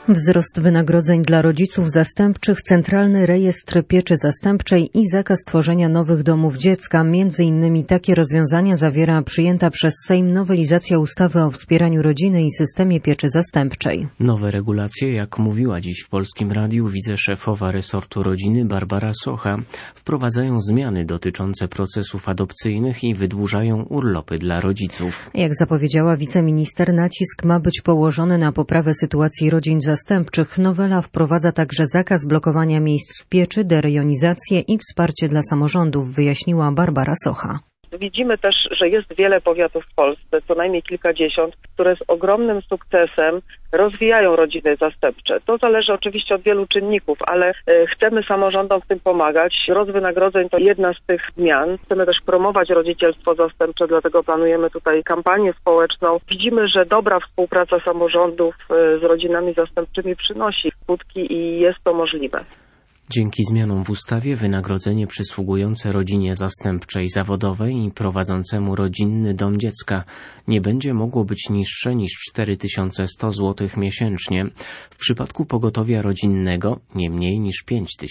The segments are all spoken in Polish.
Wzrost wynagrodzeń dla rodziców zastępczych, Centralny Rejestr Pieczy Zastępczej i zakaz tworzenia nowych domów dziecka. Między innymi takie rozwiązania zawiera przyjęta przez Sejm nowelizacja ustawy o wspieraniu rodziny i systemie pieczy zastępczej. Nowe regulacje, jak mówiła dziś w Polskim Radiu wiceszefowa resortu rodziny Barbara Socha, wprowadzają zmiany dotyczące procesów adopcyjnych i wydłużają urlopy dla rodziców. Jak zapowiedziała wiceminister, nacisk ma być położony na poprawę sytuacji rodzin zastępczych. Nowela wprowadza także zakaz blokowania miejsc w pieczy, derejonizację i wsparcie dla samorządów, wyjaśniła Barbara Socha. Widzimy też, że jest wiele powiatów w Polsce, co najmniej kilkadziesiąt, które z ogromnym sukcesem rozwijają rodziny zastępcze. To zależy oczywiście od wielu czynników, ale chcemy samorządom w tym pomagać. Wzrost wynagrodzeń to jedna z tych zmian. Chcemy też promować rodzicielstwo zastępcze, dlatego planujemy tutaj kampanię społeczną. Widzimy, że dobra współpraca samorządów z rodzinami zastępczymi przynosi skutki i jest to możliwe. Dzięki zmianom w ustawie wynagrodzenie przysługujące rodzinie zastępczej zawodowej i prowadzącemu rodzinny dom dziecka nie będzie mogło być niższe niż 4100 zł miesięcznie. W przypadku pogotowia rodzinnego nie mniej niż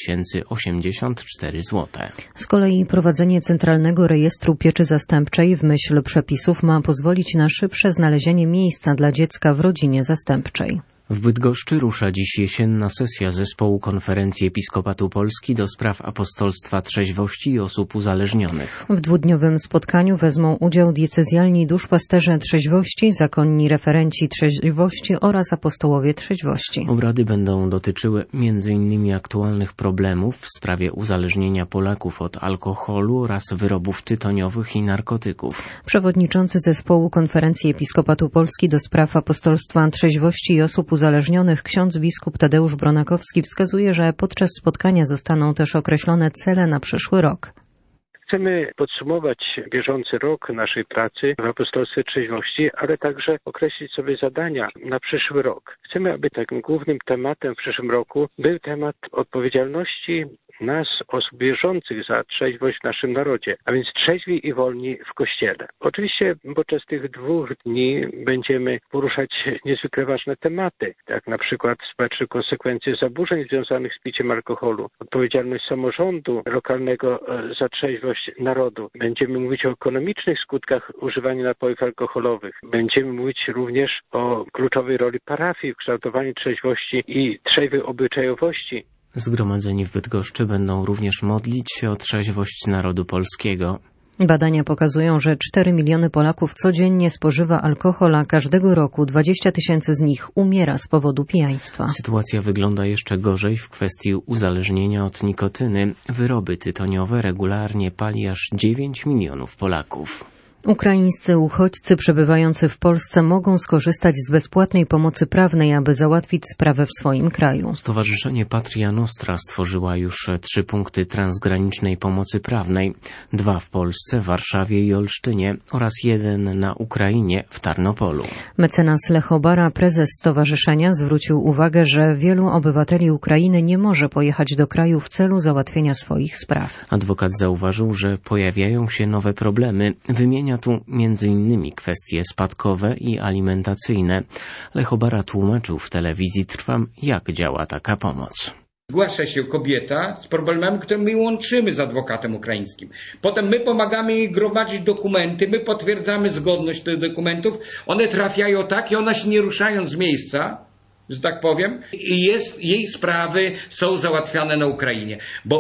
5084 zł. Z kolei prowadzenie Centralnego Rejestru Pieczy Zastępczej w myśl przepisów ma pozwolić na szybsze znalezienie miejsca dla dziecka w rodzinie zastępczej. W Bydgoszczy rusza dziś jesienna sesja Zespołu Konferencji Episkopatu Polski do spraw apostolstwa trzeźwości i osób uzależnionych. W dwudniowym spotkaniu wezmą udział diecezjalni duszpasterze trzeźwości, zakonni referenci trzeźwości oraz apostołowie trzeźwości. Obrady będą dotyczyły m.in. aktualnych problemów w sprawie uzależnienia Polaków od alkoholu oraz wyrobów tytoniowych i narkotyków. Przewodniczący Zespołu Konferencji Episkopatu Polski do spraw apostolstwa trzeźwości i osób uzależnionych ksiądz biskup Tadeusz Bronakowski wskazuje, że podczas spotkania zostaną też określone cele na przyszły rok. Chcemy podsumować bieżący rok naszej pracy w apostolstwie trzeźwości, ale także określić sobie zadania na przyszły rok. Chcemy, aby takim głównym tematem w przyszłym roku był temat odpowiedzialności nas, osób wierzących za trzeźwość w naszym narodzie, a więc trzeźwi i wolni w Kościele. Oczywiście podczas tych 2 dni będziemy poruszać niezwykle ważne tematy, jak na przykład społeczne konsekwencje zaburzeń związanych z piciem alkoholu, odpowiedzialność samorządu lokalnego za trzeźwość narodu. Będziemy mówić o ekonomicznych skutkach używania napojów alkoholowych. Będziemy mówić również o kluczowej roli parafii w kształtowaniu trzeźwości i trzeźwej obyczajowości. Zgromadzeni w Bydgoszczy będą również modlić się o trzeźwość narodu polskiego. Badania pokazują, że 4 miliony Polaków codziennie spożywa alkohol, a każdego roku 20 000 z nich umiera z powodu pijaństwa. Sytuacja wygląda jeszcze gorzej w kwestii uzależnienia od nikotyny. Wyroby tytoniowe regularnie pali aż 9 milionów Polaków. Ukraińscy uchodźcy przebywający w Polsce mogą skorzystać z bezpłatnej pomocy prawnej, aby załatwić sprawę w swoim kraju. Stowarzyszenie Patria Nostra stworzyła już 3 punkty transgranicznej pomocy prawnej. 2 w Polsce, Warszawie i Olsztynie oraz 1 na Ukrainie w Tarnopolu. Mecenas Lech Obara, prezes stowarzyszenia, zwrócił uwagę, że wielu obywateli Ukrainy nie może pojechać do kraju w celu załatwienia swoich spraw. Adwokat zauważył, że pojawiają się nowe problemy. Wymienia tu m.in. kwestie spadkowe i alimentacyjne. Lech Obara tłumaczył w telewizji Trwam, jak działa taka pomoc. Zgłasza się kobieta z problemami, które my łączymy z adwokatem ukraińskim. Potem my pomagamy jej gromadzić dokumenty, my potwierdzamy zgodność tych dokumentów. One trafiają tak i ona się nie ruszając z miejsca, że tak powiem, i jej sprawy są załatwiane na Ukrainie.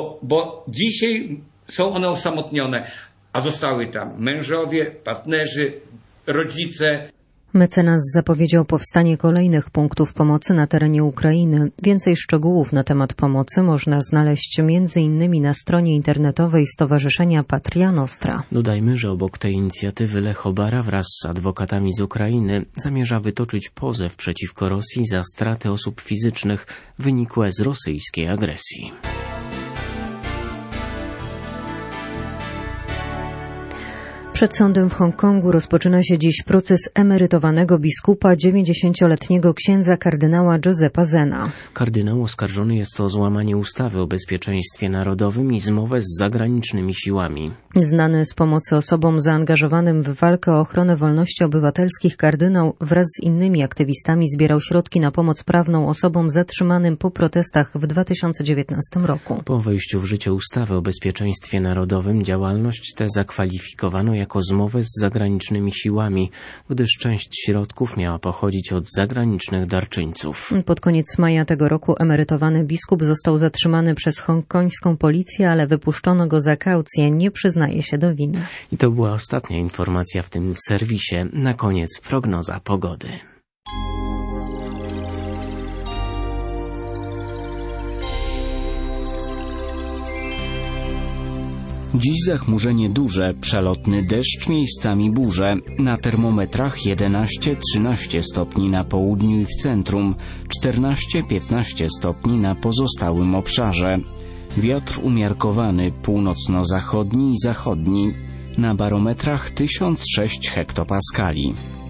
Bo dzisiaj są one osamotnione. A zostały tam mężowie, partnerzy, rodzice. Mecenas zapowiedział powstanie kolejnych punktów pomocy na terenie Ukrainy. Więcej szczegółów na temat pomocy można znaleźć m.in. na stronie internetowej Stowarzyszenia Patria Nostra. Dodajmy, że obok tej inicjatywy Lech Obara wraz z adwokatami z Ukrainy zamierza wytoczyć pozew przeciwko Rosji za straty osób fizycznych wynikłe z rosyjskiej agresji. Przed sądem w Hongkongu rozpoczyna się dziś proces emerytowanego biskupa, 90-letniego księdza kardynała Josepha Zena. Kardynał oskarżony jest o złamanie ustawy o bezpieczeństwie narodowym i zmowę z zagranicznymi siłami. Znany z pomocy osobom zaangażowanym w walkę o ochronę wolności obywatelskich, kardynał wraz z innymi aktywistami zbierał środki na pomoc prawną osobom zatrzymanym po protestach w 2019 roku. Po wejściu w życie ustawy o bezpieczeństwie narodowym działalność tę zakwalifikowano jako zmowę z zagranicznymi siłami, gdyż część środków miała pochodzić od zagranicznych darczyńców. Pod koniec maja tego roku emerytowany biskup został zatrzymany przez hongkońską policję, ale wypuszczono go za kaucję, nie przyznaje się do winy. I to była ostatnia informacja w tym serwisie. Na koniec prognoza pogody. Dziś zachmurzenie duże, przelotny deszcz, miejscami burze. Na termometrach 11-13 stopni na południu i w centrum, 14-15 stopni na pozostałym obszarze. Wiatr umiarkowany, północno-zachodni i zachodni. Na barometrach 1006 hektopaskali.